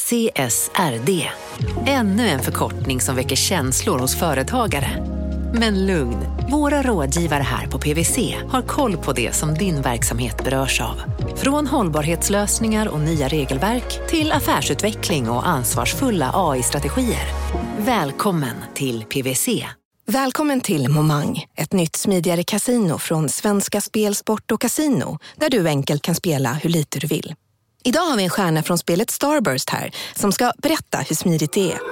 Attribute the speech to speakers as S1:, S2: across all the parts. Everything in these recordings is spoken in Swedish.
S1: CSRD. Ännu en förkortning som väcker känslor hos företagare. Men lugn, våra rådgivare här på PwC har koll på det som din verksamhet berörs av. Från hållbarhetslösningar och nya regelverk till affärsutveckling och ansvarsfulla AI-strategier. Välkommen till PwC.
S2: Välkommen till Momang, ett nytt smidigare kasino från Svenska Spel, Sport och Casino, där du enkelt kan spela hur lite du vill. Idag har vi en stjärna från spelet Starburst här som ska berätta hur smidigt det är.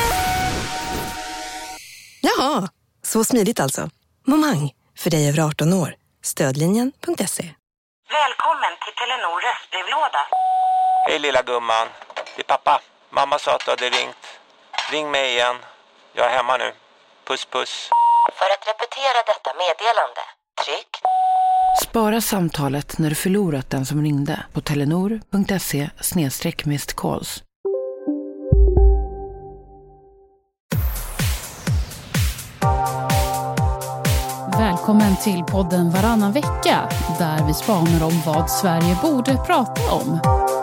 S2: Jaha, så smidigt alltså. Momang, för dig över 18 år. Stödlinjen.se.
S3: Välkommen till Telenor röstbrevlåda.
S4: Hej lilla gumman, det är pappa. Mamma sa att du hade ringt. Ring mig igen, jag är hemma nu. Puss puss.
S3: För att repetera detta meddelande, tryck.
S5: Spara samtalet när du förlorat den som ringde på telenor.se/missed-calls.
S6: Välkommen till podden Varannan vecka, där vi spanar om vad Sverige borde prata om.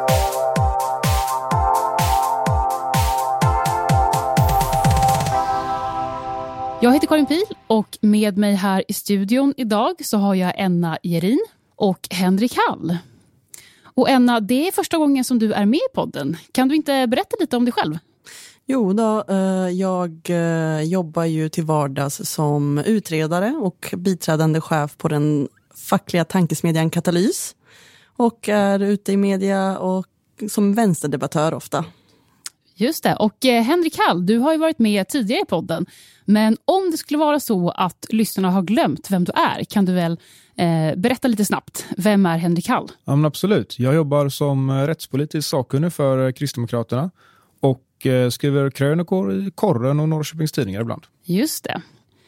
S6: Jag heter Karin Pihl och med mig här i studion idag så har jag Enna Jerin och Henrik Hall. Och Enna, det är första gången som du är med i podden. Kan du inte berätta lite om dig själv?
S7: Jo då, jag jobbar ju till vardags som utredare och biträdande chef på den fackliga tankesmedjan Katalys. Och är ute i media och som vänsterdebattör ofta. Just
S6: det, och Henrik Hall, du har ju varit med tidigare i podden. Men om det skulle vara så att lyssnarna har glömt vem du är, kan du väl berätta lite snabbt. Vem är Henrik Hall?
S8: Ja, men absolut. Jag jobbar som rättspolitisk sakkunnig för Kristdemokraterna och skriver krönikor i Korren och Norrköpings tidningar ibland.
S6: Just det.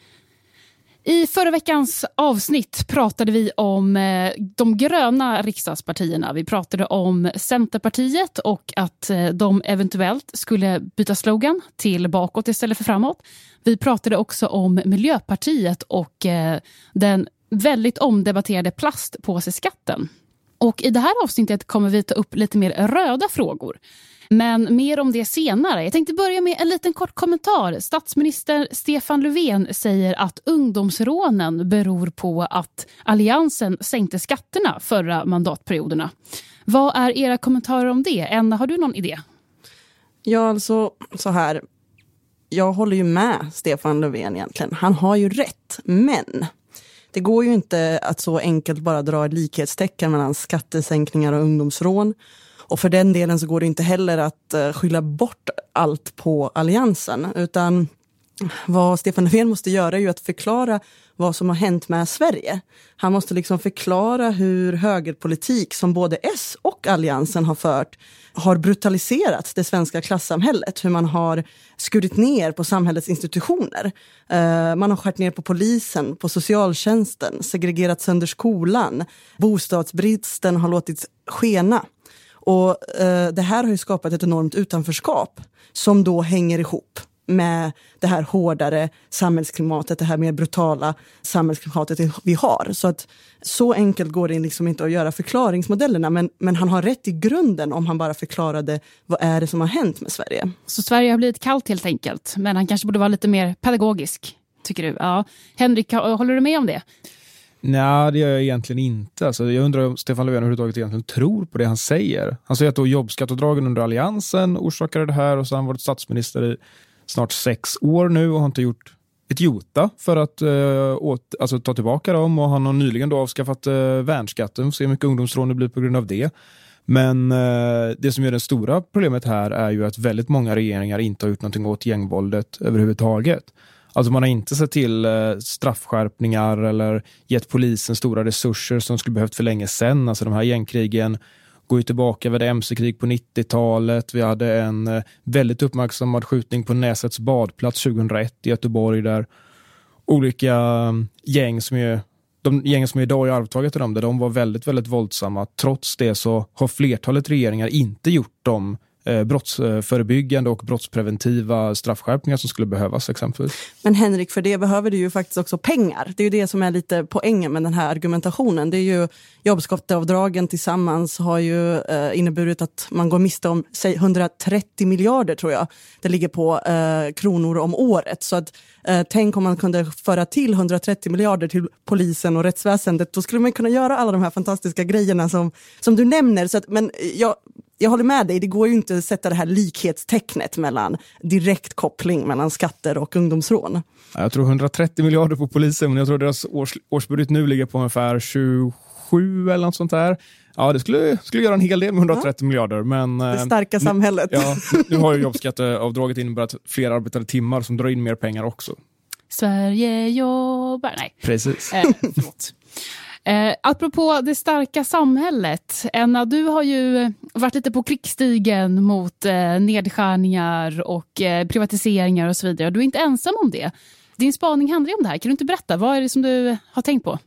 S6: I förra veckans avsnitt pratade vi om de gröna riksdagspartierna. Vi pratade om Centerpartiet och att de eventuellt skulle byta slogan till bakåt istället för framåt. Vi pratade också om Miljöpartiet och den väldigt omdebatterade plastpåseskatten. Och i det här avsnittet kommer vi ta upp lite mer röda frågor. Men mer om det senare. Jag tänkte börja med en liten kort kommentar. Statsminister Stefan Löfven säger att ungdomsrånen beror på att alliansen sänkte skatterna förra mandatperioderna. Vad är era kommentarer om det? Enna, har du någon idé?
S7: Ja, alltså så här. Jag håller ju med Stefan Löfven egentligen. Han har ju rätt, men det går ju inte att så enkelt bara dra ett likhetstecken mellan skattesänkningar och ungdomsrån. Och för den delen så går det inte heller att skylla bort allt på alliansen. Utan vad Stefan Löfven måste göra är ju att förklara vad som har hänt med Sverige. Han måste liksom förklara hur högerpolitik som både S och alliansen har fört har brutaliserat det svenska klassamhället. Hur man har skurit ner på samhällets institutioner. Man har skärt ner på polisen, på socialtjänsten, segregerat sönder skolan. Bostadsbristen har låtit skena. Och det här har ju skapat ett enormt utanförskap som då hänger ihop med det här hårdare samhällsklimatet, det här mer brutala samhällsklimatet vi har. Så enkelt går det liksom inte att göra förklaringsmodellerna, men han har rätt i grunden om han bara förklarade vad är det som har hänt med Sverige.
S6: Så Sverige har blivit kallt helt enkelt, men han kanske borde vara lite mer pedagogisk, tycker du? Ja. Henrik, håller du med om det?
S8: Nej, det gör jag egentligen inte. Alltså, jag undrar om Stefan Löfven överhuvudtaget egentligen tror på det han säger. Han säger att då jobbskatteavdragen under alliansen orsakade det här och så har han varit statsminister i snart 6 år nu och har inte gjort ett jota för att ta tillbaka dem, och han har nyligen då avskaffat värnskatten. Se hur mycket ungdomsrån det blir på grund av det. Men det som är det stora problemet här är ju att väldigt många regeringar inte har gjort någonting åt gängvåldet överhuvudtaget. Alltså man har inte sett till straffskärpningar eller gett polisen stora resurser som skulle behövt för länge sedan. Alltså de här gängkrigen går ju tillbaka vid MC-krig på 90-talet. Vi hade en väldigt uppmärksammad skjutning på Näsets badplats 2001 i Göteborg, där olika gäng de gäng som idag är arvtaget i dem, där de var väldigt, väldigt våldsamma. Trots det så har flertalet regeringar inte gjort de brottsförebyggande och brottspreventiva straffskärpningar som skulle behövas exempelvis.
S7: Men Henrik, för det behöver du ju faktiskt också pengar. Det är ju det som är lite poängen med den här argumentationen. Det är ju jobbskatteavdragen tillsammans har ju inneburit att man går miste om 130 miljarder tror jag. Det ligger på kronor om året. Så att tänk om man kunde föra till 130 miljarder till polisen och rättsväsendet. Då skulle man kunna göra alla de här fantastiska grejerna som du nämner. Så att, men jag håller med dig, det går ju inte att sätta det här likhetstecknet mellan direkt koppling mellan skatter och ungdomsrån.
S8: Jag tror 130 miljarder på polisen, men jag tror deras årsbudget nu ligger på ungefär 27 eller något sånt där. Ja, det skulle göra en hel del med 130 miljarder. Men,
S7: det starka samhället.
S8: Nu har ju jobbskatteavdraget inneburit fler arbetade timmar som drar in mer pengar också.
S6: Sverige jobbar... Nej.
S8: Precis.
S6: Förlåt. Apropå det starka samhället, Enna, du har ju varit lite på krigsstigen mot nedskärningar och privatiseringar och så vidare. Du är inte ensam om det. Din spaning handlar ju om det här. Kan du inte berätta? Vad är det som du har tänkt på?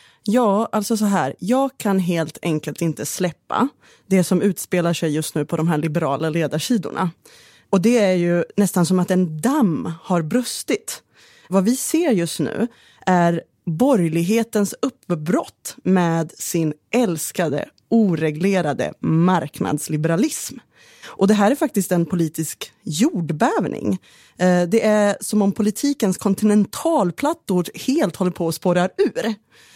S7: Ja, alltså så här. Jag kan helt enkelt inte släppa det som utspelar sig just nu på de här liberala ledarsidorna. Och det är ju nästan som att en damm har brustit. Vad vi ser just nu är borgerlighetens uppbrott med sin älskade, oreglerade marknadsliberalism. Och det här är faktiskt en politisk jordbävning. Det är som om politikens kontinentalplattor helt håller på att spåra ur.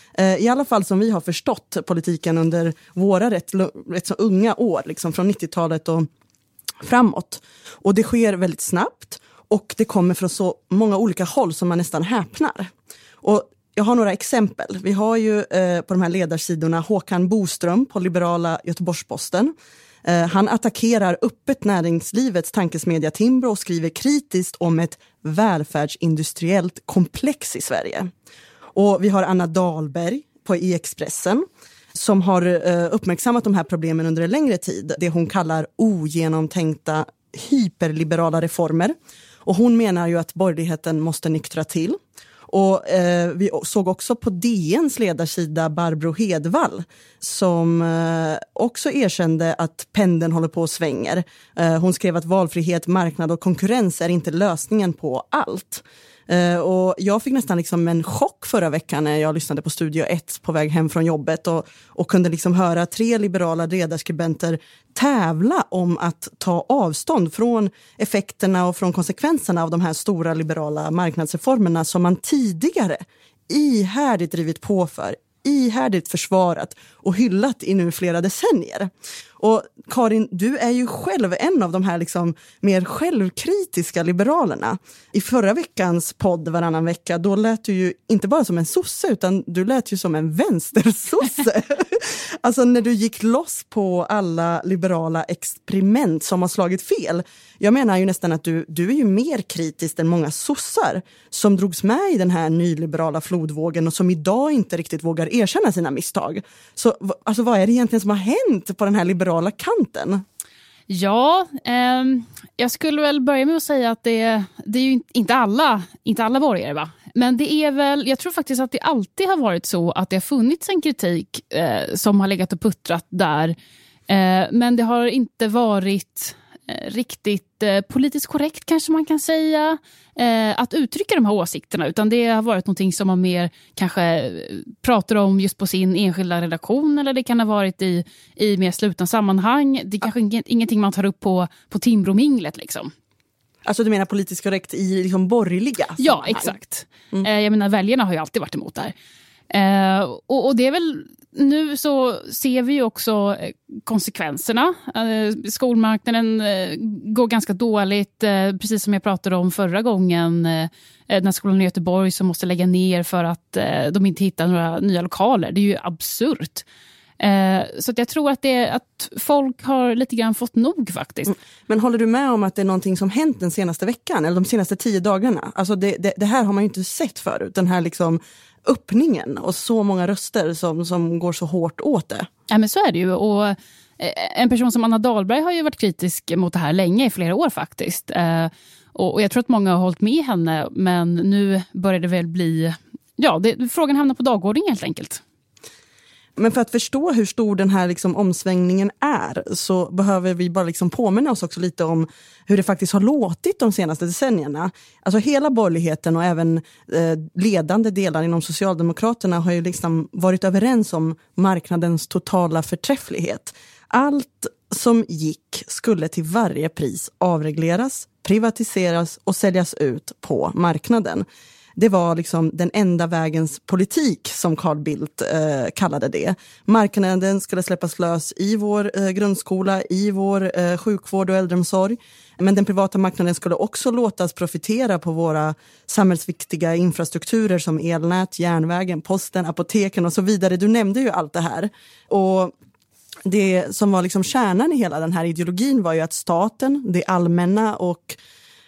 S7: I alla fall som vi har förstått politiken under våra rätt så unga år, liksom från 90-talet och framåt. Och det sker väldigt snabbt och det kommer från så många olika håll som man nästan häpnar. Och jag har några exempel. Vi har ju på de här ledarsidorna Håkan Boström på liberala Göteborgs-Posten. Han attackerar öppet näringslivets tankesmedja Timbro och skriver kritiskt om ett välfärdsindustriellt komplex i Sverige. Och vi har Anna Dahlberg i Expressen som har uppmärksammat de här problemen under en längre tid. Det hon kallar ogenomtänkta hyperliberala reformer. Och hon menar ju att borgerligheten måste nyktra till. Och vi såg också på DNs ledarsida Barbro Hedvall som också erkände att pendeln håller på och svänger. Hon skrev att valfrihet, marknad och konkurrens är inte lösningen på allt. Och jag fick nästan liksom en chock förra veckan när jag lyssnade på Studio 1 på väg hem från jobbet och kunde liksom höra 3 liberala ledarskribenter tävla om att ta avstånd från effekterna och från konsekvenserna av de här stora liberala marknadsreformerna som man tidigare ihärdigt drivit på för, ihärdigt försvarat och hyllat i nu flera decennier. Och Karin, du är ju själv en av de här liksom mer självkritiska liberalerna. I förra veckans podd varannan vecka, då lät du ju inte bara som en sosse utan du lät ju som en vänstersosse. Alltså när du gick loss på alla liberala experiment som har slagit fel. Jag menar ju nästan att du är ju mer kritisk än många sossar som drogs med i den här nyliberala flodvågen och som idag inte riktigt vågar erkänna sina misstag. Så alltså, vad är det egentligen som har hänt på den här liberala kanten?
S6: Ja, jag skulle väl börja med att säga att det är ju inte alla borgare, va? Men det är väl, jag tror faktiskt att det alltid har varit så att det har funnits en kritik som har legat och puttrat där. Men det har inte varit riktigt politiskt korrekt kanske man kan säga att uttrycka de här åsikterna, utan det har varit någonting som man mer kanske pratar om just på sin enskilda redaktion, eller det kan ha varit i mer slutna sammanhang. Det är kanske ingenting man tar upp på Timbrominglet liksom.
S7: Alltså du menar politiskt korrekt i liksom borgerliga sammanhang?
S6: Ja, exakt. Jag menar, väljarna har ju alltid varit emot det här. Och det är väl, nu så ser vi ju också konsekvenserna. Skolmarknaden går ganska dåligt, precis som jag pratade om förra gången. Den här skolan i Göteborg som måste lägga ner för att de inte hittar några nya lokaler. Det är ju absurt. Så att jag tror att folk har lite grann fått nog faktiskt.
S7: Men håller du med om att det är någonting som hänt den senaste veckan eller de senaste 10 dagarna? Alltså det här har man ju inte sett förut. Den här liksom öppningen och så många röster som går så hårt åt det.
S6: Ja, men så är det ju. Och en person som Anna Dahlberg har ju varit kritisk mot det här länge, i flera år faktiskt. Och jag tror att många har hållit med henne, men nu börjar det väl bli... Ja, frågan hamnar på dagordningen helt enkelt.
S7: Men för att förstå hur stor den här liksom omsvängningen är så behöver vi bara liksom påminna oss också lite om hur det faktiskt har låtit de senaste decennierna. Alltså hela borgerligheten och även ledande delar inom Socialdemokraterna har ju liksom varit överens om marknadens totala förträfflighet. Allt som gick skulle till varje pris avregleras, privatiseras och säljas ut på marknaden. Det var liksom den enda vägens politik som Carl Bildt kallade det. Marknaden skulle släppas lös i vår grundskola, i vår sjukvård och äldreomsorg. Men den privata marknaden skulle också låtas profitera på våra samhällsviktiga infrastrukturer som elnät, järnvägen, posten, apoteken och så vidare. Du nämnde ju allt det här. Och det som var liksom kärnan i hela den här ideologin var ju att staten, det allmänna och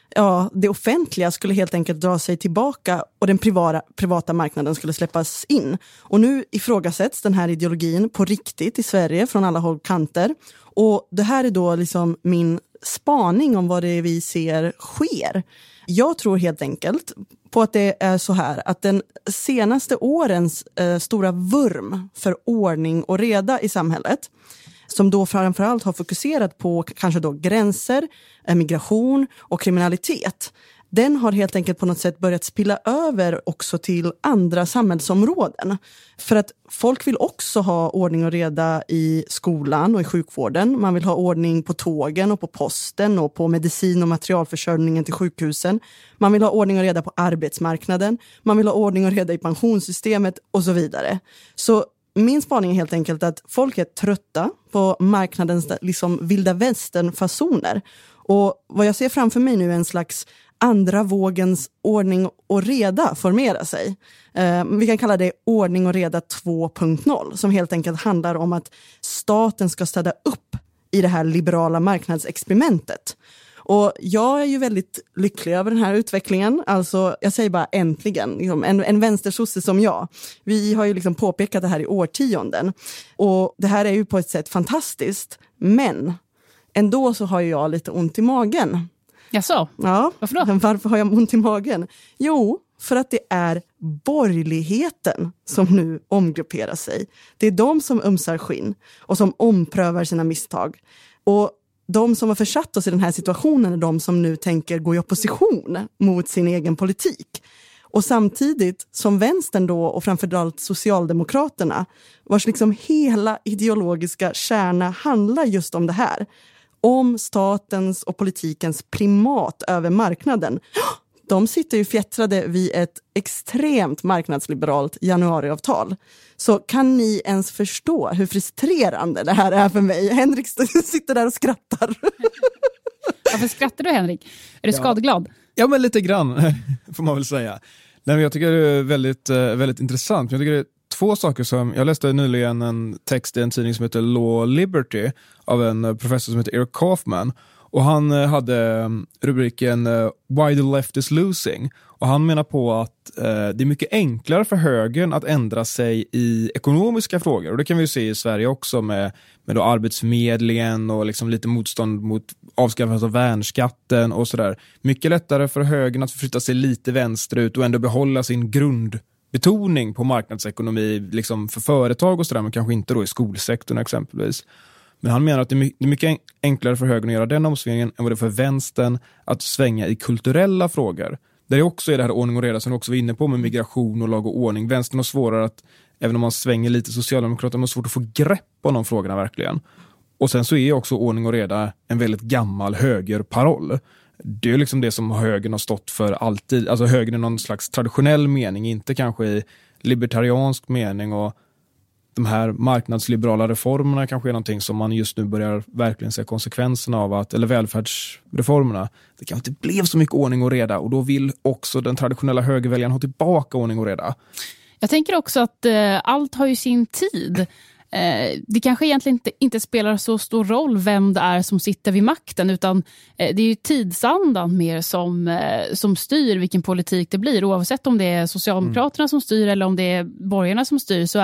S7: det offentliga skulle helt enkelt dra sig tillbaka och den privata marknaden skulle släppas in. Och nu ifrågasätts den här ideologin på riktigt i Sverige från alla håll och kanter. Och det här är då liksom min spaning om vad det är vi ser sker. Jag tror helt enkelt på att det är så här att den senaste årens stora vurm för ordning och reda i samhället, som då framförallt har fokuserat på kanske då gränser, migration och kriminalitet, den har helt enkelt på något sätt börjat spilla över också till andra samhällsområden. För att folk vill också ha ordning och reda i skolan och i sjukvården. Man vill ha ordning på tågen och på posten och på medicin- och materialförsörjningen till sjukhusen. Man vill ha ordning och reda på arbetsmarknaden. Man vill ha ordning och reda i pensionssystemet och så vidare. Så min spaning är helt enkelt att folk är trötta på marknadens liksom vilda västern-fasoner. Och vad jag ser framför mig nu är en slags andra vågens ordning och reda formera sig. Vi kan kalla det ordning och reda 2.0 som helt enkelt handlar om att staten ska städa upp i det här liberala marknadsexperimentet. Och jag är ju väldigt lycklig över den här utvecklingen. Alltså, jag säger bara äntligen. Liksom, en vänstersosse som jag. Vi har ju liksom påpekat det här i årtionden. Och det här är ju på ett sätt fantastiskt. Men ändå så har jag lite ont i magen.
S6: Jaså?
S7: Ja.
S6: Varför då?
S7: Varför har jag ont i magen? Jo, för att det är borgerligheten som nu omgrupperar sig. Det är de som ömsar skinn och som omprövar sina misstag. Och de som har försatt oss i den här situationen är de som nu tänker gå i opposition mot sin egen politik. Och samtidigt som vänstern då och framförallt Socialdemokraterna, vars liksom hela ideologiska kärna handlar just om det här. Om statens och politikens primat över marknaden. De sitter ju fjättrade vid ett extremt marknadsliberalt januariavtal. Så kan ni ens förstå hur frustrerande det här är för mig? Henrik sitter där och skrattar.
S6: Varför skrattar du, Henrik? Är du skadeglad?
S8: Ja, men lite grann får man väl säga. Nej, men jag tycker det är väldigt, väldigt intressant. Jag tycker det är två saker som... Jag läste nyligen en text i en tidning som heter Law Liberty av en professor som heter Eric Kaufman. Och han hade rubriken Why the left is losing. Och han menar på att det är mycket enklare för högern att ändra sig i ekonomiska frågor. Och det kan vi ju se i Sverige också med då arbetsförmedlingen och liksom lite motstånd mot avskaffandet av värnskatten och sådär. Mycket lättare för högern att förflytta sig lite vänsterut och ändå behålla sin grundbetoning på marknadsekonomi liksom för företag och sådär, men kanske inte då i skolsektorn exempelvis. Men han menar att det är mycket enklare för högern att göra den omsvängningen än vad det är för vänstern att svänga i kulturella frågor. Där det också är det här ordning och reda som du också var inne på med migration och lag och ordning. Vänstern har svårare att, även om man svänger lite Socialdemokraterna, har svårt att få grepp på de frågorna verkligen. Och sen så är också ordning och reda en väldigt gammal högerparoll. Det är liksom det som högern har stått för alltid. Alltså högern i någon slags traditionell mening, inte kanske i libertariansk mening, och de här marknadsliberala reformerna kanske är någonting som man just nu börjar verkligen se konsekvenserna av, eller välfärdsreformerna. Det kanske inte blev så mycket ordning och reda, och då vill också den traditionella högerväljaren ha tillbaka ordning och reda. Jag
S6: tänker också att allt har ju sin tid. Det kanske egentligen inte spelar så stor roll vem det är som sitter vid makten, utan det är ju tidsandan mer som styr vilken politik det blir. Oavsett om det är Socialdemokraterna som styr eller om det är borgarna som styr, så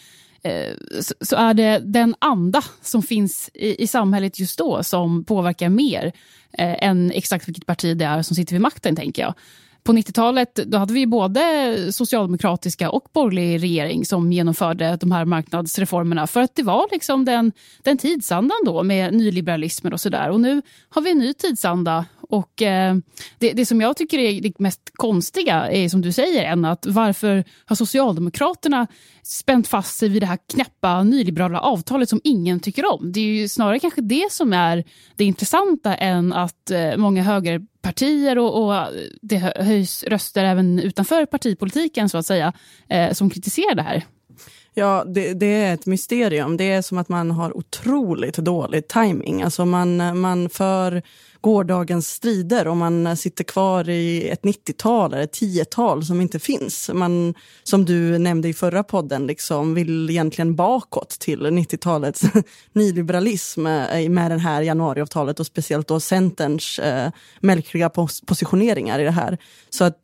S6: är det den anda som finns i samhället just då som påverkar mer än exakt vilket parti det är som sitter vid makten, tänker jag. På 90-talet då hade vi både socialdemokratiska och borgerlig regering som genomförde de här marknadsreformerna för att det var liksom den tidsandan då med nyliberalismen och sådär. Och nu har vi en ny tidsanda och det som jag tycker är det mest konstiga är som du säger än att varför har Socialdemokraterna spänt fast sig vid det här knäppa nyliberala avtalet som ingen tycker om. Det är ju snarare kanske det som är det intressanta än att många högerpartier och det höjs röster även utanför partipolitiken så att säga som kritiserar det här.
S7: Ja, det är ett mysterium. Det är som att man har otroligt dålig timing. Alltså man för gårdagens strider och man sitter kvar i ett 90-tal eller ett 10-tal som inte finns. Man, som du nämnde i förra podden, liksom vill egentligen bakåt till 90-talets nyliberalism med det här januariavtalet och speciellt då Centerns märkliga positioneringar i det här. Så att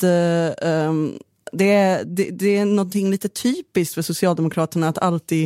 S7: det är någonting lite typiskt för Socialdemokraterna att alltid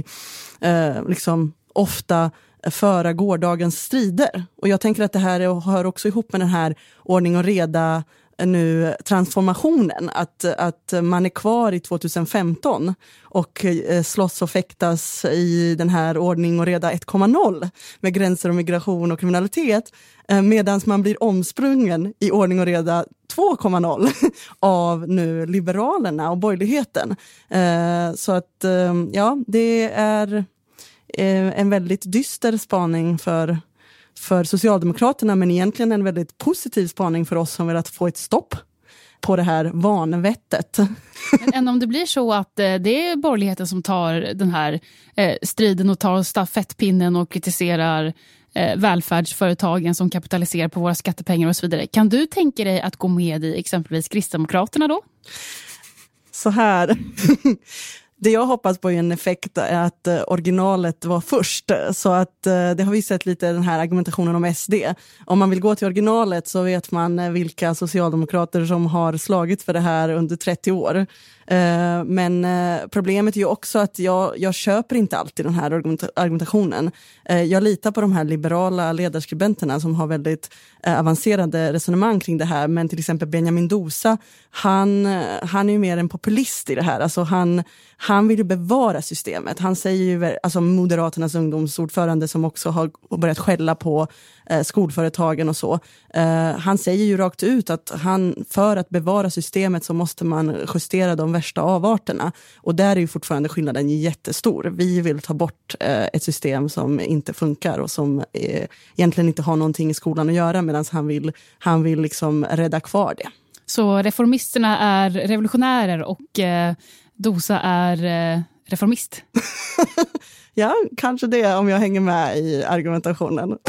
S7: liksom ofta föra gårdagens strider. Och jag tänker att det här hör också ihop med den här ordning och reda nu transformationen. Att man är kvar i 2015 och slåss och fäktas i den här ordning och reda 1.0 med gränser och migration och kriminalitet. Medan man blir omsprungen i ordning och reda 2.0 av nu liberalerna och borgerligheten. Så att ja, det är en väldigt dyster spaning för Socialdemokraterna men egentligen en väldigt positiv spaning för oss som vill att få ett stopp på det här vanvettet.
S6: Men än om det blir så att det är borgerligheten som tar den här striden och tar stafettpinnen och kritiserar välfärdsföretagen som kapitaliserar på våra skattepengar och så vidare. Kan du tänka dig att gå med i exempelvis Kristdemokraterna då?
S7: Så här. Det jag hoppas på är en effekt är att originalet var först. Så att det har vi sett lite den här argumentationen om SD. Om man vill gå till originalet så vet man vilka socialdemokrater som har slagit för det här under 30 år. Men problemet är ju också att jag köper inte alltid den här argumentationen. Jag litar på de här liberala ledarskribenterna som har väldigt avancerade resonemang kring det här. Men till exempel Benjamin Dosa, han är ju mer en populist i det här. Alltså han vill ju bevara systemet. Han säger ju, alltså Moderaternas ungdomsordförande som också har börjat skälla på skolföretagen och så. Han säger ju rakt ut att för att bevara systemet så måste man justera de värsta avarterna. Och där är ju fortfarande skillnaden jättestor. Vi vill ta bort ett system som inte funkar och som egentligen inte har någonting i skolan att göra medan han vill liksom rädda kvar det.
S6: Så reformisterna är revolutionärer och Dosa är reformist?
S7: Ja, kanske det om jag hänger med i argumentationen.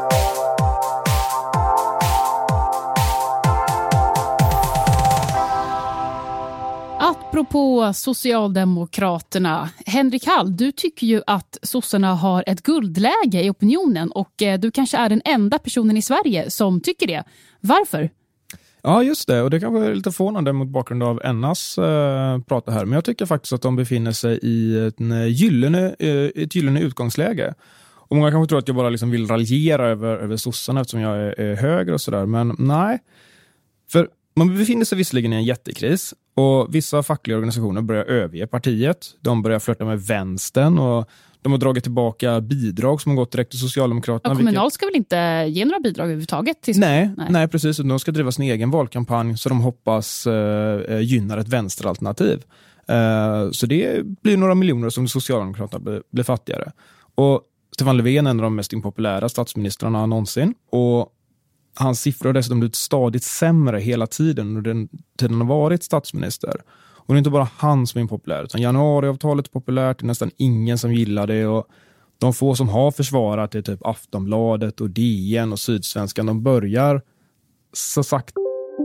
S6: Apropå Socialdemokraterna, Henrik Hall, du tycker ju att sossarna har ett guldläge i opinionen och du kanske är den enda personen i Sverige som tycker det. Varför?
S8: Ja, just det. Och det kan vara lite förvånande mot bakgrund av Ennas prata här. Men jag tycker faktiskt att de befinner sig i ett gyllene utgångsläge. Och många kanske tror att jag bara liksom vill raljera över sossarna eftersom jag är högre och sådär. Men nej. För man befinner sig visserligen i en jättekris. Och vissa fackliga organisationer börjar överge partiet. De börjar flirta med vänstern och de har dragit tillbaka bidrag som har gått direkt till Socialdemokraterna.
S6: Och Kommunal ska väl inte ge några bidrag överhuvudtaget? Till
S8: Nej, precis. De ska driva sin egen valkampanj så de hoppas gynnar ett vänsteralternativ. Så det blir några miljoner som Socialdemokraterna blir fattigare. Och Stefan Löfven är en av de mest impopulära statsministrarna någonsin. Och hans siffror har dessutom blivit stadigt sämre hela tiden under den tiden han har varit statsminister. Och det är inte bara han som är impopulär utan januariavtalet är populärt, det är nästan ingen som gillar det och de få som har försvarat det är typ Aftonbladet och DN och Sydsvenskan, de börjar så sakta.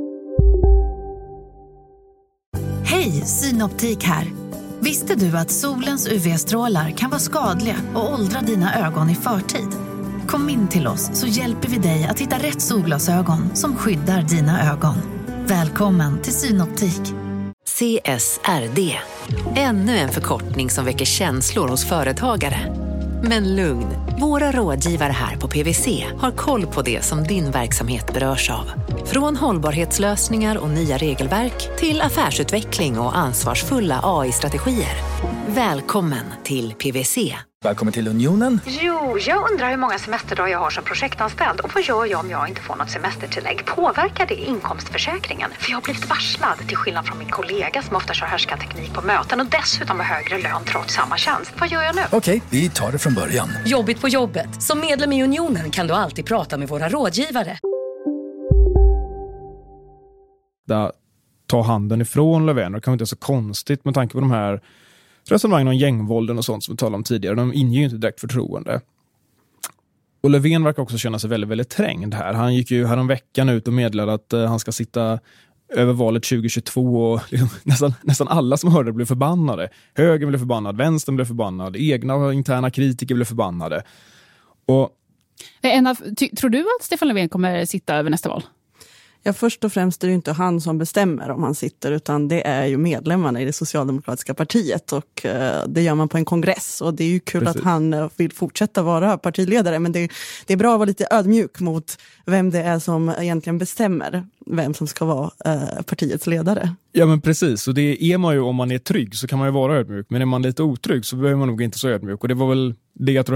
S9: Hej, Synoptik här. Visste du att solens UV-strålar kan vara skadliga och åldra dina ögon i förtid? Kom in till oss så hjälper vi dig att hitta rätt solglasögon som skyddar dina ögon. Välkommen till Synoptik.
S1: CSRD. Ännu en förkortning som väcker känslor hos företagare. Men lugn, våra rådgivare här på PWC har koll på det som din verksamhet berörs av. Från hållbarhetslösningar och nya regelverk till affärsutveckling och ansvarsfulla AI-strategier. Välkommen till PWC.
S10: Välkommen till Unionen.
S11: Jo, jag undrar hur många semesterdagar jag har som projektanställd och vad gör jag om jag inte får något semestertillägg? Påverkar det inkomstförsäkringen? För jag har blivit varslad, till skillnad från min kollega som ofta kör härskarteknik på möten och dessutom har högre lön trots samma tjänst. Vad gör jag nu?
S10: Okej, vi tar det från början.
S12: Jobbigt på jobbet. Som medlem i Unionen kan du alltid prata med våra rådgivare.
S8: Ta handen ifrån Löfven. Det kan inte vara så konstigt med tanke på de här resonemangen om gängvålden och sånt som vi talade om tidigare. De inger ju inte direkt förtroende. Och Löfven verkar också känna sig väldigt, väldigt trängd här. Han gick ju häromveckan ut och meddelade att han ska sitta över valet 2022 och liksom, nästan alla som hörde blev förbannade. Högern blev förbannad, vänstern blev förbannad, egna interna kritiker blev förbannade. Och
S6: tror du att Stefan Löfven kommer sitta över nästa val?
S7: Ja, först och främst är det ju inte han som bestämmer om han sitter, utan det är ju medlemmarna i det socialdemokratiska partiet, och det gör man på en kongress, och det är ju kul. Precis. Att han vill fortsätta vara partiledare, men det är bra att vara lite ödmjuk mot vem det är som egentligen bestämmer vem som ska vara partiets ledare. Ja, men precis, och det är man ju, om man är trygg så kan man ju vara ödmjuk, men är man lite otrygg så behöver man nog inte så ödmjuk, och det var väl det jag tror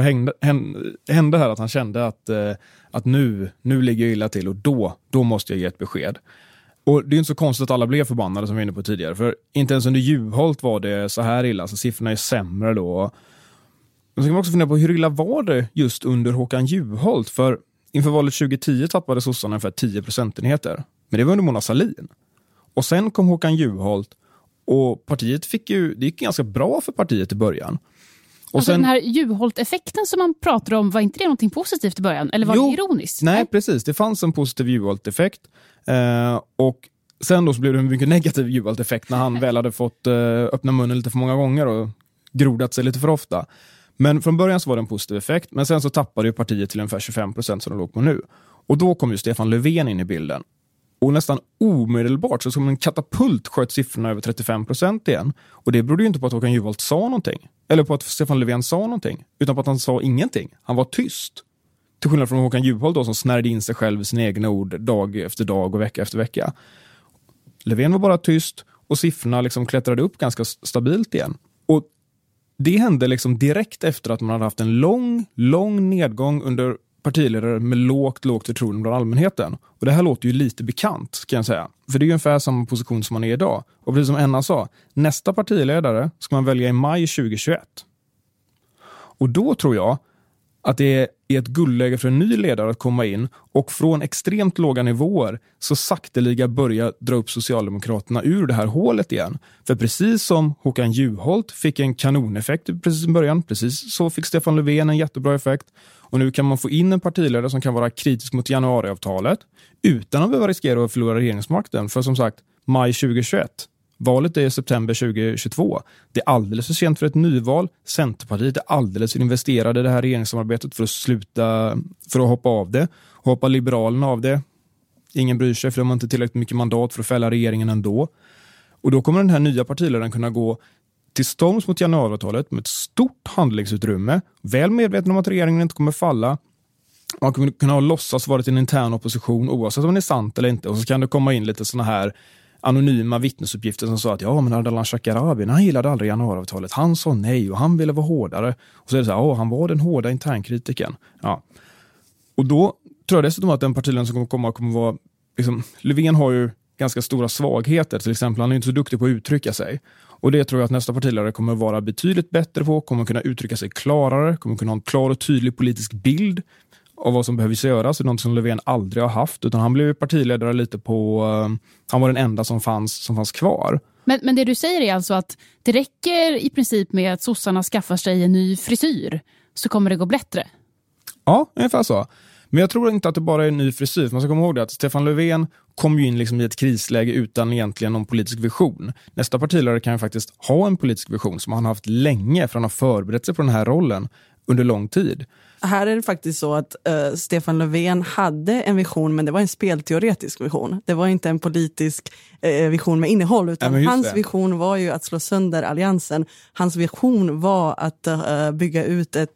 S7: hände här, att han kände att nu ligger jag illa till, och då måste jag ge ett besked. Och det är inte så konstigt att alla blev förbannade som vi var inne på tidigare, för inte ens under Juholt var det så här illa, så siffrorna är sämre då. Men så kan man också fundera på hur illa var det just under Håkan Juholt, för inför valet 2010 tappade sossarna ungefär 10 procentenheter, men det var under Mona Sahlin. Och sen kom Håkan Juholt, och partiet det gick ganska bra för partiet i början. Och
S6: alltså
S8: sen,
S6: den här Juholt-effekten som man pratar om, var inte det någonting positivt i början? Eller var det ironiskt?
S8: Nej, precis. Det fanns en positiv Juholt-effekt. Och sen då så blev det en mycket negativ Juholt-effekt när han väl hade fått öppna munnen lite för många gånger och grodat sig lite för ofta. Men från början så var det en positiv effekt. Men sen så tappade ju partiet till ungefär 25% som de låg på nu. Och då kom ju Stefan Löfven in i bilden. Och nästan omedelbart, så som en katapult, sköt siffrorna över 35% igen. Och det berodde ju inte på att Håkan Juholt sa någonting. Eller på att Stefan Löfven sa någonting. Utan på att han sa ingenting. Han var tyst. Till skillnad från Håkan Juholt då, som snärde in sig själv i sina egna ord dag efter dag och vecka efter vecka. Löfven var bara tyst, och siffrorna liksom klättrade upp ganska stabilt igen. Och det hände liksom direkt efter att man hade haft en lång nedgång under partiledare med lågt förtroende bland allmänheten. Och det här låter ju lite bekant, kan jag säga. För det är ju ungefär samma position som man är idag. Och precis som Enna sa, nästa partiledare ska man välja i maj 2021. Och då tror jag att det är ett guldläge för en ny ledare att komma in och från extremt låga nivåer så sakteliga börja dra upp Socialdemokraterna ur det här hålet igen. För precis som Håkan Juholt fick en kanoneffekt precis i början, precis så fick Stefan Löfven en jättebra effekt. Och nu kan man få in en partiledare som kan vara kritisk mot januariavtalet utan att behöva riskera att förlora regeringsmakten. För som sagt, maj 2021. Valet är i september 2022. Det är alldeles för sent för ett nyval. Centerpartiet är alldeles för investerade i det här regeringssamarbetet för att hoppa av det. Hoppa Liberalerna av det. Ingen bryr sig, för de har inte tillräckligt mycket mandat för att fälla regeringen ändå. Och då kommer den här nya partiledaren kunna gå till storms mot januariavtalet med ett stort handlingsutrymme. Väl medveten om att regeringen inte kommer falla. Man kommer kunna ha låtsas varit en intern opposition oavsett om det är sant eller inte. Och så kan det komma in lite såna här anonyma vittnesuppgifter som sa att men Ardalan Shekarabi, han gillade aldrig januariavtalet. Han sa nej och han ville vara hårdare. Och så är det så här, han var den hårda internkritiken. Ja. Och då tror jag dessutom att den partiledaren som kommer vara liksom, Löfven har ju ganska stora svagheter. Till exempel, han är inte så duktig på att uttrycka sig. Och det tror jag att nästa partiledare kommer vara betydligt bättre på. Kommer kunna uttrycka sig klarare. Kommer kunna ha en klar och tydlig politisk bild av vad som behöver göras. Det är något som Löfven aldrig har haft. Utan han blev partiledare lite på... han var den enda som fanns kvar.
S6: Men det du säger är alltså att det räcker i princip med att sossarna skaffar sig en ny frisyr så kommer det gå bättre?
S8: Ja, ungefär så. Men jag tror inte att det bara är en ny frisyr. Man ska komma ihåg det att Stefan Löfven kom ju in liksom i ett krisläge utan egentligen någon politisk vision. Nästa partiledare kan ju faktiskt ha en politisk vision som han har haft länge, för han har förberett sig på den här rollen under lång tid.
S7: Här är det faktiskt så att Stefan Löfven hade en vision, men det var en spelteoretisk vision. Det var inte en politisk vision med innehåll, utan hans vision var ju att slå sönder alliansen. Hans vision var att bygga ut ett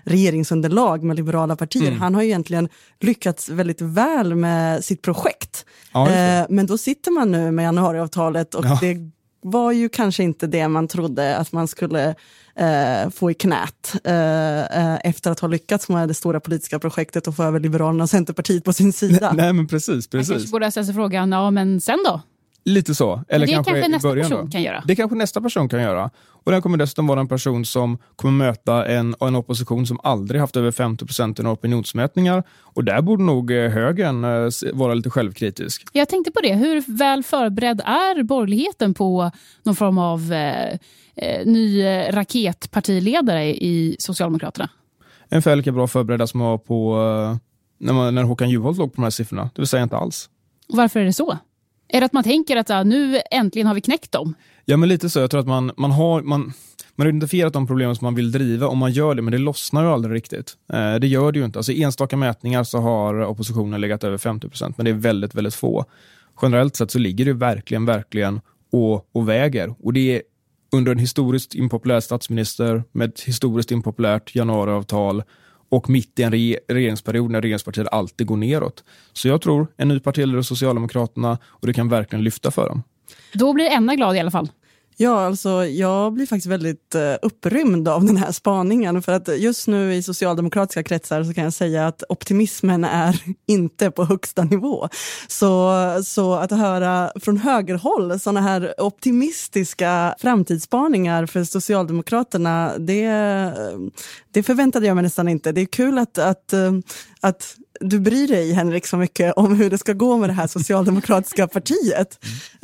S7: regeringsunderlag med liberala partier. Han har ju egentligen lyckats väldigt väl med sitt projekt. Men då sitter man nu med januariavtalet och det var ju kanske inte det man trodde att man skulle få i knät efter att ha lyckats med det stora politiska projektet och få över Liberalerna och Centerpartiet på sin sida.
S8: Nej, men precis.
S6: Man kanske borde ställa sig frågan, men sen då?
S8: Lite så. Eller
S6: det kanske nästa
S8: början
S6: person kan göra.
S8: Det kanske nästa person kan göra. Och den kommer dessutom vara en person som kommer möta en opposition som aldrig haft över 50% i opinionsmätningar. Och där borde nog högern vara lite självkritisk.
S6: Jag tänkte på det. Hur väl förberedd är borgerligheten på någon form av ny raketpartiledare i Socialdemokraterna?
S8: Ungefär lika bra förberedda som var på när Håkan Juholt låg på de här siffrorna. Det vill säga inte alls.
S6: Och varför är det så? Är det att man tänker att nu äntligen har vi knäckt dem?
S8: Ja, men lite så. Jag tror att man har identifierat de problem som man vill driva och man gör det, men det lossnar ju aldrig riktigt. Det gör det ju inte. Alltså i enstaka mätningar så har oppositionen legat över 50%, men det är väldigt, väldigt få. Generellt sett så ligger det verkligen och väger. Och det är under en historiskt impopulär statsminister med ett historiskt impopulärt januariavtal och mitt i en regeringsperiod när regeringspartiet alltid går neråt. Så jag tror en ny partiledare Socialdemokraterna, och det kan verkligen lyfta för dem.
S6: Då blir Enna glad i alla fall.
S7: Ja, alltså jag blir faktiskt väldigt upprymd av den här spaningen, för att just nu i socialdemokratiska kretsar så kan jag säga att optimismen är inte på högsta nivå. Så att höra från högerhåll sådana här optimistiska framtidsspaningar för Socialdemokraterna, det förväntade jag mig nästan inte. Det är kul att du bryr dig, Henrik, så mycket om hur det ska gå med det här socialdemokratiska partiet.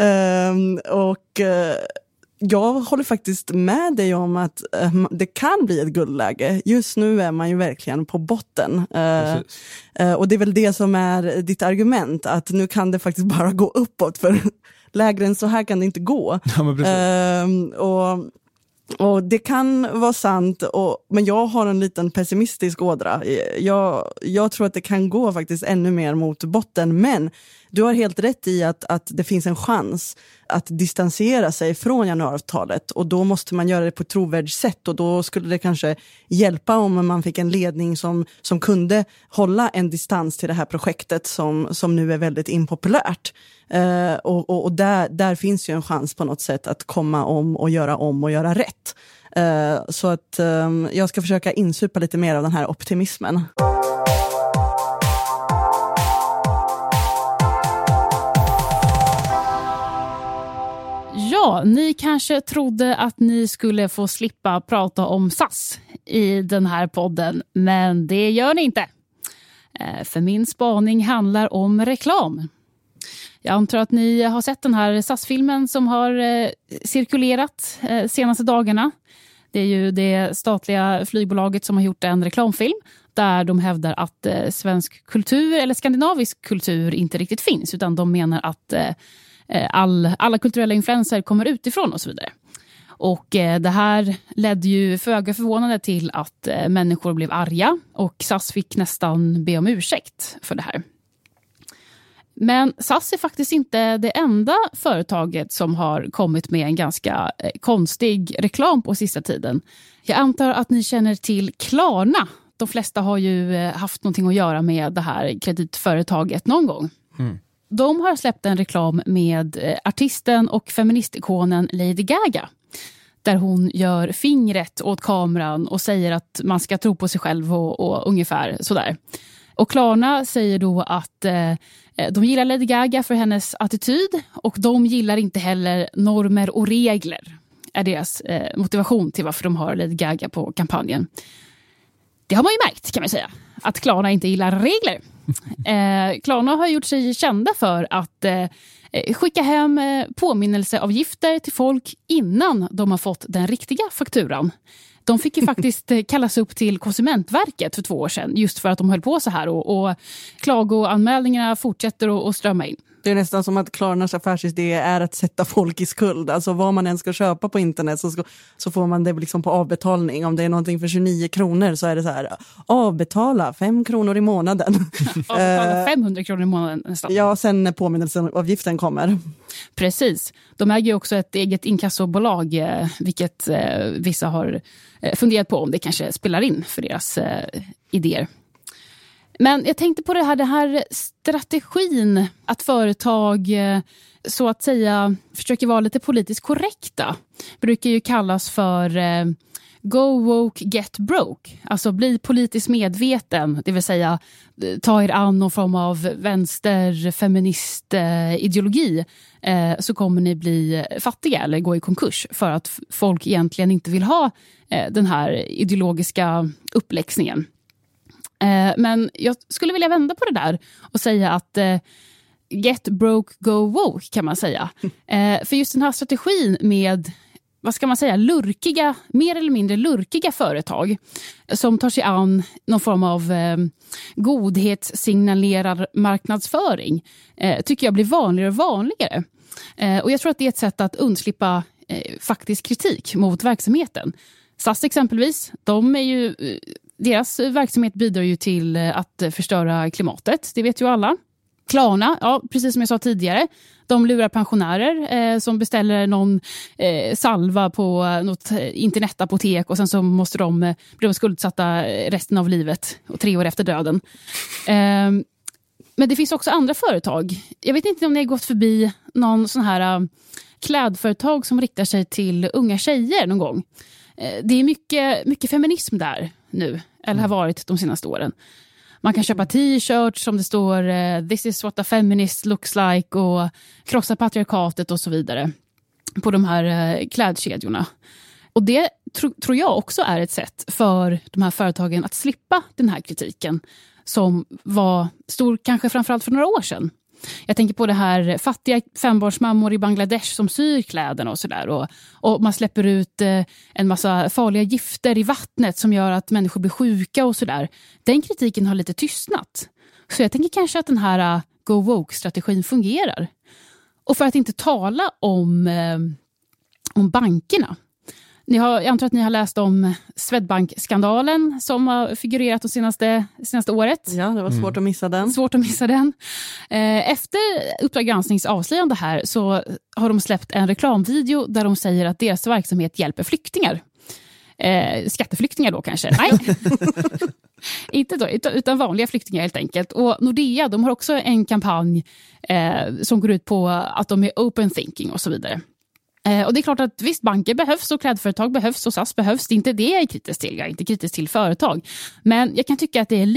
S7: Jag håller faktiskt med dig om att det kan bli ett guldläge. Just nu är man ju verkligen på botten. Och det är väl det som är ditt argument, att nu kan det faktiskt bara gå uppåt, för lägre än så här kan det inte gå.
S8: Ja, men precis.
S7: Och det kan vara sant, men jag har en liten pessimistisk ådra. Jag tror att det kan gå faktiskt ännu mer mot botten, men du har helt rätt i att det finns en chans att distansera sig från januariavtalet, och då måste man göra det på ett trovärdigt sätt, och då skulle det kanske hjälpa om man fick en ledning som kunde hålla en distans till det här projektet som nu är väldigt impopulärt. Och där finns ju en chans på något sätt att komma om och göra rätt. Så att jag ska försöka insupa lite mer av den här optimismen.
S6: Ja, ni kanske trodde att ni skulle få slippa prata om SAS i den här podden, men det gör ni inte. För min spaning handlar om reklam. Jag antar att ni har sett den här SAS-filmen som har cirkulerat senaste dagarna. Det är ju det statliga flygbolaget som har gjort en reklamfilm där de hävdar att svensk kultur eller skandinavisk kultur inte riktigt finns, utan de menar att alla kulturella influenser kommer utifrån och så vidare. Och det här ledde ju föga förvånande till att människor blev arga, och SAS fick nästan be om ursäkt för det här. Men SAS är faktiskt inte det enda företaget som har kommit med en ganska konstig reklam på sista tiden. Jag antar att ni känner till Klarna. De flesta har ju haft någonting att göra med det här kreditföretaget någon gång. Mm. De har släppt en reklam med artisten och feministikonen Lady Gaga, där hon gör fingret åt kameran och säger att man ska tro på sig själv och ungefär sådär. Och Klarna säger då att de gillar Lady Gaga för hennes attityd, och de gillar inte heller normer och regler, är deras motivation till varför de har Lady Gaga på kampanjen. Det har man ju märkt, kan man säga, att Klarna inte gillar regler. Klarna har gjort sig kända för att skicka hem påminnelseavgifter till folk innan de har fått den riktiga fakturan. De fick ju faktiskt kallas upp till Konsumentverket för 2 år sedan just för att de höll på så här, och klagoanmälningarna fortsätter att strömma in.
S7: Det är nästan som att Klarnas affärsidé är att sätta folk i skuld. Alltså vad man än ska köpa på internet så får man det liksom på avbetalning. Om det är någonting för 29 kronor så är det så här, avbetala 5 kronor i månaden.
S6: Avbetala 500 kronor i månaden nästan.
S7: Ja, sen när påminnelseavgiften kommer.
S6: Precis. De äger ju också ett eget inkassobolag, vilket vissa har funderat på om det kanske spelar in för deras idéer. Men jag tänkte på det här strategin att företag så att säga försöker vara lite politiskt korrekta. Brukar ju kallas för go woke, get broke. Alltså bli politiskt medveten, det vill säga ta er an någon form av vänster, feminist ideologi, så kommer ni bli fattiga eller gå i konkurs för att folk egentligen inte vill ha den här ideologiska uppläxningen. Men jag skulle vilja vända på det där och säga att get broke, go woke kan man säga. För just den här strategin med, vad ska man säga, mer eller mindre lurkiga företag som tar sig an någon form av godhetssignalerar marknadsföring tycker jag blir vanligare och vanligare. Och jag tror att det är ett sätt att undslippa faktisk kritik mot verksamheten. SAS exempelvis, deras verksamhet bidrar ju till att förstöra klimatet, det vet ju alla. Klarna, ja, precis som jag sa tidigare, de lurar pensionärer som beställer någon salva på något internetapotek och sen så måste de bli skuldsatta resten av livet och 3 år efter döden. Men det finns också andra företag. Jag vet inte om ni har gått förbi någon sån här klädföretag som riktar sig till unga tjejer någon gång. Det är mycket feminism där nu, eller har varit de senaste åren. Man kan köpa t-shirts som det står this is what a feminist looks like och krossa patriarkatet och så vidare på de här klädkedjorna. Och det tror jag också är ett sätt för de här företagen att slippa den här kritiken som var stor kanske framförallt för några år sedan. Jag tänker på det här fattiga 5-barnsmammor i Bangladesh som syr kläderna och sådär. Och man släpper ut en massa farliga gifter i vattnet som gör att människor blir sjuka och sådär. Den kritiken har lite tystnat. Så jag tänker kanske att den här go woke-strategin fungerar. Och för att inte tala om bankerna. Jag antar att ni har läst om Swedbank-skandalen som har figurerat det senaste året.
S7: Ja, det var svårt att missa den.
S6: Svårt att missa den. Efter Uppdrag gransknings avslöjande här så har de släppt en reklamvideo där de säger att deras verksamhet hjälper flyktingar. Skatteflyktingar då kanske? Nej. Inte då, utan vanliga flyktingar helt enkelt. Och Nordea, de har också en kampanj som går ut på att de är open thinking och så vidare. Och det är klart att visst, banker behövs och klädföretag behövs och SAS behövs. Det är inte det jag är kritisk till. Jag är inte kritisk till företag. Men jag kan tycka att det är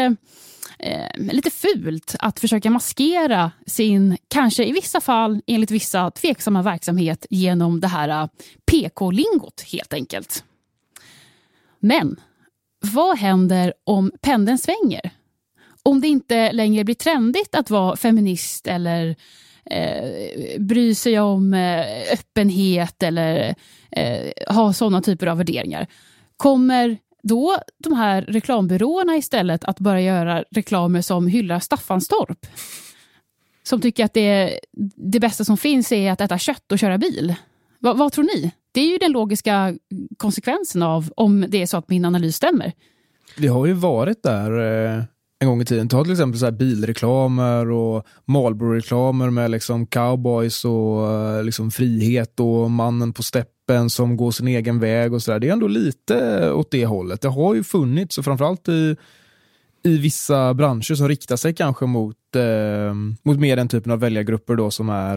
S6: lite fult att försöka maskera sin, kanske i vissa fall, enligt vissa tveksamma verksamhet genom det här PK-lingot helt enkelt. Men vad händer om pendeln svänger? Om det inte längre blir trendigt att vara feminist eller bry sig om öppenhet eller ha sådana typer av värderingar. Kommer då de här reklambyråerna istället att börja göra reklamer som hyllar Staffanstorp? Som tycker att det bästa som finns är att äta kött och köra bil. Vad tror ni? Det är ju den logiska konsekvensen av om det är så att min analys stämmer.
S8: Vi har ju varit där en gång i tiden. Ta till exempel så här bilreklamer och Marlboro-reklamer med liksom cowboys och liksom frihet och mannen på steppen som går sin egen väg och sådär. Det är ändå lite åt det hållet. Det har ju funnits och framförallt i vissa branscher som riktar sig kanske mot mer den typen av väljargrupper då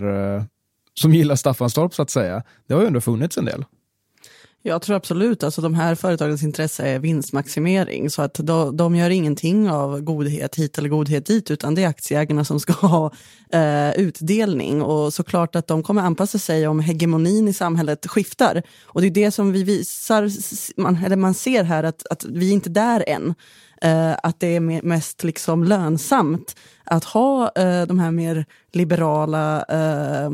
S8: som gillar Staffanstorp så att säga. Det har ju ändå funnits en del.
S7: Jag tror absolut, alltså de här företagens intresse är vinstmaximering, så att de gör ingenting av godhet hit eller godhet dit, utan det är aktieägarna som ska ha utdelning, och såklart att de kommer anpassa sig om hegemonin i samhället skiftar, och det är det som vi visar, man ser här att vi är inte där än, att det är mest liksom lönsamt att ha de här mer liberala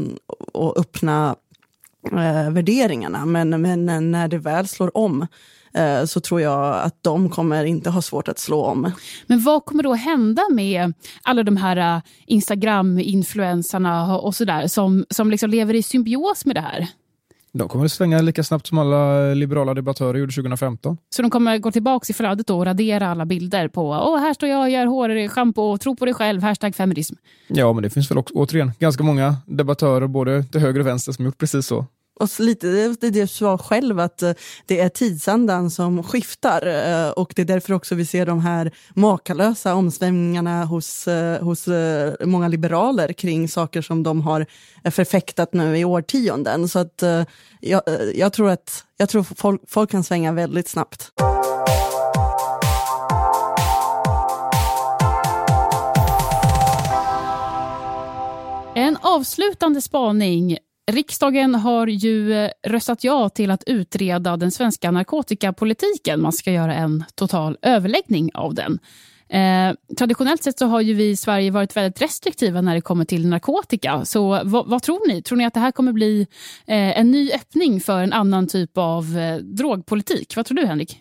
S7: och öppna värderingarna, men när det väl slår om så tror jag att de kommer inte ha svårt att slå om.
S6: Men vad kommer då hända med alla de här Instagram-influencerna och sådär som liksom lever i symbios med det här?
S8: De kommer att svänga lika snabbt som alla liberala debattörer gjorde 2015.
S6: Så de kommer gå tillbaka i flödet och radera alla bilder på här står jag, gör hårschampo och tro på dig själv, #feminism.
S8: Ja, men det finns väl också, återigen, ganska många debattörer både till höger och vänster som gjort precis så.
S7: Och lite det du sa själv, att det är tidsandan som skiftar, och det är därför också vi ser de här makalösa omsvängningarna hos många liberaler kring saker som de har förfäktat nu i årtionden. Så att jag tror folk kan svänga väldigt snabbt.
S6: En avslutande spaning. Riksdagen har ju röstat ja till att utreda den svenska narkotikapolitiken. Man ska göra en total överläggning av den. Traditionellt sett så har ju vi i Sverige varit väldigt restriktiva när det kommer till narkotika. Så vad tror ni? Tror ni att det här kommer bli en ny öppning för en annan typ av drogpolitik? Vad tror du, Henrik?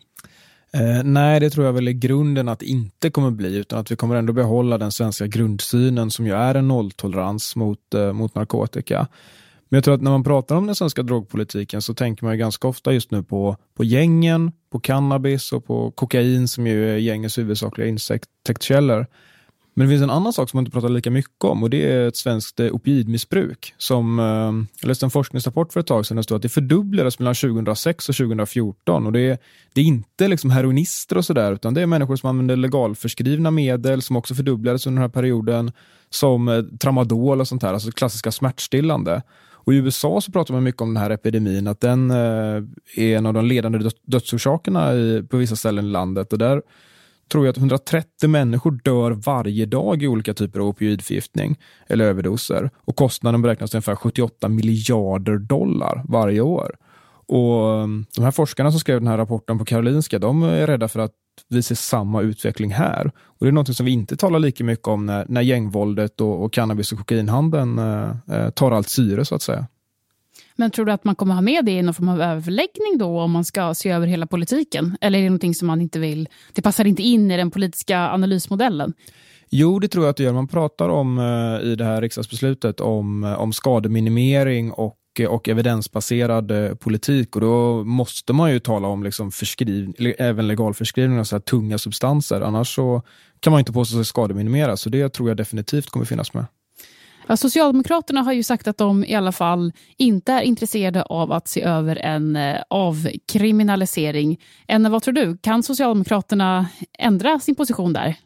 S8: Nej, det tror jag väl i grunden att det inte kommer bli, utan att vi kommer ändå behålla den svenska grundsynen som ju är en nolltolerans mot narkotika. Men jag tror att när man pratar om den svenska drogpolitiken så tänker man ju ganska ofta just nu på gängen, på cannabis och på kokain som ju är gängens huvudsakliga intäktskällor. Men det finns en annan sak som man inte pratar lika mycket om, och det är ett svenskt opioidmissbruk. Jag läste en forskningsrapport för ett tag sedan, det stod att det fördubblades mellan 2006 och 2014. Och det är inte liksom heroinister och sådär, utan det är människor som använder legalförskrivna medel som också fördubblades under den här perioden, som tramadol och sånt här, alltså klassiska smärtstillande. Och i USA så pratar man mycket om den här epidemin, att den är en av de ledande dödsorsakerna på vissa ställen i landet. Och där tror jag att 130 människor dör varje dag i olika typer av opioidförgiftning eller överdoser. Och kostnaden beräknas till ungefär $78 miljarder varje år. Och de här forskarna som skrev den här rapporten på Karolinska, de är rädda för att vi ser samma utveckling här. Och det är något som vi inte talar lika mycket om när gängvåldet och cannabis- och kokainhandeln tar allt syre så att säga.
S6: Men tror du att man kommer ha med det i någon form av överläggning då om man ska se över hela politiken? Eller är det någonting som man inte vill? Det passar inte in i den politiska analysmodellen?
S8: Jo, det tror jag att det gör. Man pratar om i det här riksdagsbeslutet om skademinimering och evidensbaserad politik, och då måste man ju tala om liksom även legalförskrivning av så här tunga substanser. Annars så kan man inte påstå sig skademinimera, så det tror jag definitivt kommer finnas med.
S6: Ja, Socialdemokraterna har ju sagt att de i alla fall inte är intresserade av att se över en avkriminalisering. Vad tror du? Kan Socialdemokraterna ändra sin position där?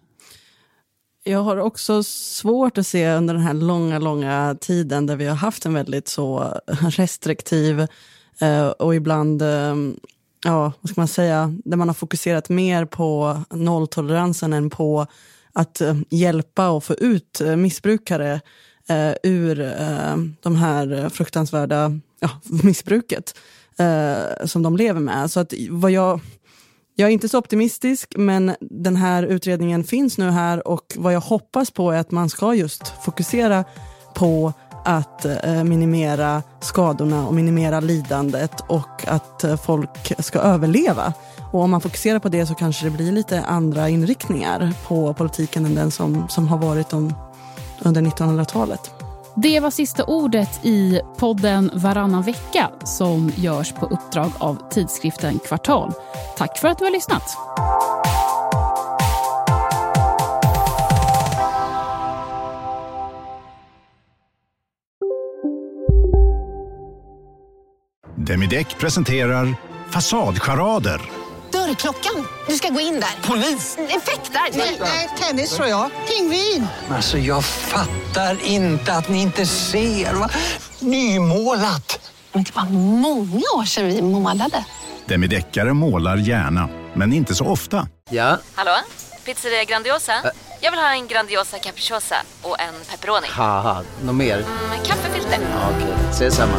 S7: Jag har också svårt att se under den här långa tiden där vi har haft en väldigt så restriktiv och ibland, vad ska man säga, där man har fokuserat mer på nolltoleransen än på att hjälpa och få ut missbrukare ur de här fruktansvärda missbruket som de lever med. Så att jag är inte så optimistisk, men den här utredningen finns nu här, och vad jag hoppas på är att man ska just fokusera på att minimera skadorna och minimera lidandet och att folk ska överleva. Och om man fokuserar på det så kanske det blir lite andra inriktningar på politiken än den som har varit under 1900-talet.
S6: Det var sista ordet i podden Varannan vecka som görs på uppdrag av tidskriften Kvartal. Tack för att du har lyssnat.
S13: Demideck presenterar Fasadcharader.
S14: Dörrklockan. Du ska gå in där. Polis? Effektar? Nej, tennis tror jag. Pingvin.
S15: Alltså jag fattar inte att ni inte ser. Va? Nymålat.
S14: Men det var många år sedan vi målade.
S13: Demideckare målar gärna, men inte så ofta.
S16: Ja?
S17: Hallå? Pizzeria Grandiosa? Jag vill ha en Grandiosa capriciosa och en pepperoni.
S16: Haha, något mer?
S17: Kaffefilter.
S16: Ja, okej, ses samma.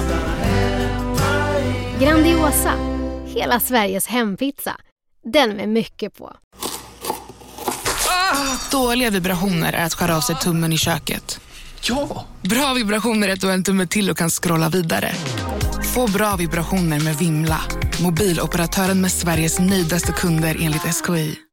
S18: Grandiosa, hela Sveriges hempizza. Den med mycket på.
S19: Dåliga vibrationer är att skära av sig tummen i köket.
S15: Ja!
S19: Bra vibrationer är att du har en tumme till och kan scrolla vidare. Få bra vibrationer med Vimla. mobiloperatören med Sveriges nöjdaste kunder enligt SKI.